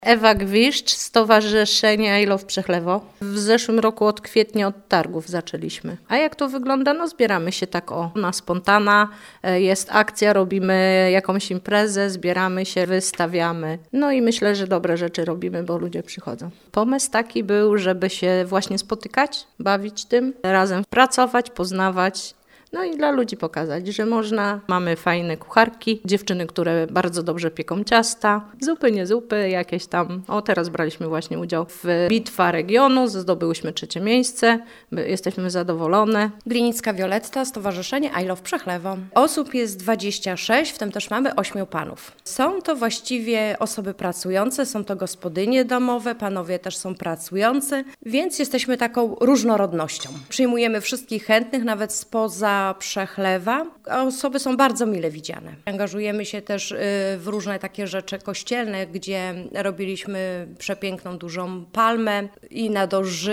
Ewa Gwiszcz, Stowarzyszenie I Love Przechlewo. W zeszłym roku od kwietnia od targów zaczęliśmy. A jak to wygląda? No zbieramy się tak na spontana. Jest akcja, robimy jakąś imprezę, zbieramy się, wystawiamy. No i myślę, że dobre rzeczy robimy, bo ludzie przychodzą. Pomysł taki był, żeby się właśnie spotykać, bawić tym, razem pracować, poznawać. No i dla ludzi pokazać, że można. Mamy fajne kucharki, dziewczyny, które bardzo dobrze pieką ciasta, zupy, nie zupy, jakieś tam. Teraz braliśmy właśnie udział w Bitwa Regionu, zdobyłyśmy 3. miejsce, jesteśmy zadowolone. Glinicka Wioletta, Stowarzyszenie I Love Przechlewo. Osób jest 26, w tym też mamy 8 panów. Są to właściwie osoby pracujące, są to gospodynie domowe, panowie też są pracujący, więc jesteśmy taką różnorodnością. Przyjmujemy wszystkich chętnych, nawet spoza Przechlewa. Osoby są bardzo mile widziane. Angażujemy się też w różne takie rzeczy kościelne, gdzie robiliśmy przepiękną, dużą palmę i na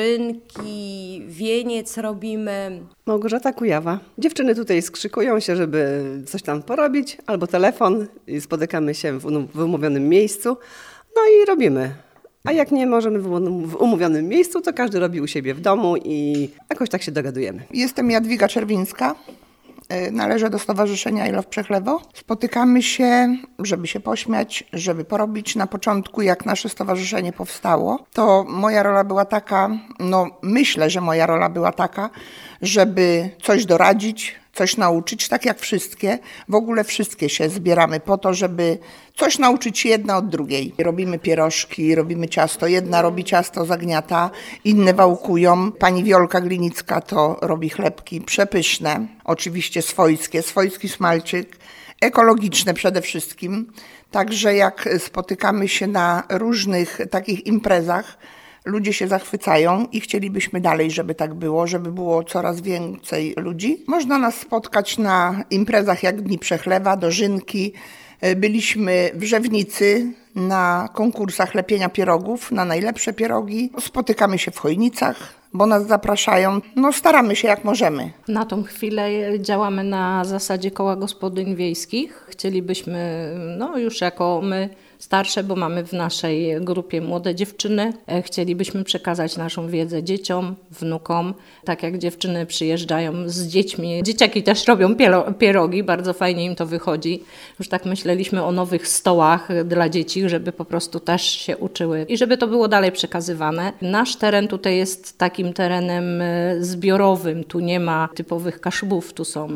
dożynki, wieniec robimy. Małgorzata Kujawa. Dziewczyny tutaj skrzykują się, żeby coś tam porobić, albo telefon i spotykamy się w umówionym miejscu, no i robimy. A jak nie możemy w umówionym miejscu, to każdy robi u siebie w domu i jakoś tak się dogadujemy. Jestem Jadwiga Czerwińska, należę do Stowarzyszenia I Love Przechlewo. Spotykamy się, żeby się pośmiać, żeby porobić. Na początku, jak nasze stowarzyszenie powstało, to moja rola była taka, myślę, że moja rola była taka, żeby coś doradzić, coś nauczyć, tak jak wszystkie. W ogóle wszystkie się zbieramy po to, żeby coś nauczyć jedna od drugiej. Robimy pierożki, robimy ciasto. Jedna robi ciasto, zagniata, inne wałkują. Pani Wiolka Glinicka to robi chlebki przepyszne, oczywiście swojski smalczyk, ekologiczne przede wszystkim. Także jak spotykamy się na różnych takich imprezach, ludzie się zachwycają i chcielibyśmy dalej, żeby tak było, żeby było coraz więcej ludzi. Można nas spotkać na imprezach jak Dni Przechlewa, dożynki. Byliśmy w Rzewnicy na konkursach lepienia pierogów, na najlepsze pierogi. Spotykamy się w Chojnicach, bo nas zapraszają. Staramy się jak możemy. Na tą chwilę działamy na zasadzie koła gospodyń wiejskich. Chcielibyśmy, już jako my starsze, bo mamy w naszej grupie młode dziewczyny. Chcielibyśmy przekazać naszą wiedzę dzieciom, wnukom. Tak jak dziewczyny przyjeżdżają z dziećmi. Dzieciaki też robią pierogi, bardzo fajnie im to wychodzi. Już tak myśleliśmy o nowych stołach dla dzieci, żeby po prostu też się uczyły i żeby to było dalej przekazywane. Nasz teren tutaj jest takim terenem zbiorowym. Tu nie ma typowych Kaszubów. Tu są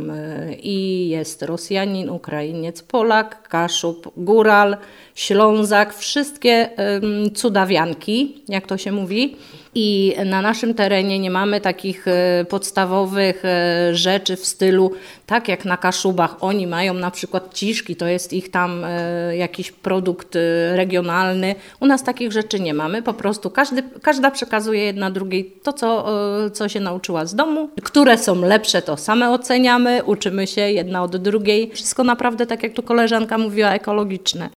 i jest Rosjanin, Ukrainiec, Polak, Kaszub, Góral, Ślązak, wszystkie cudawianki, jak to się mówi. I na naszym terenie nie mamy takich podstawowych rzeczy w stylu, tak jak na Kaszubach. Oni mają na przykład ciszki, to jest ich tam jakiś produkt regionalny. U nas takich rzeczy nie mamy. Po prostu każda przekazuje jedna drugiej to, co się nauczyła z domu. Które są lepsze, to same oceniamy, uczymy się jedna od drugiej. Wszystko naprawdę, tak jak tu koleżanka mówiła, ekologiczne.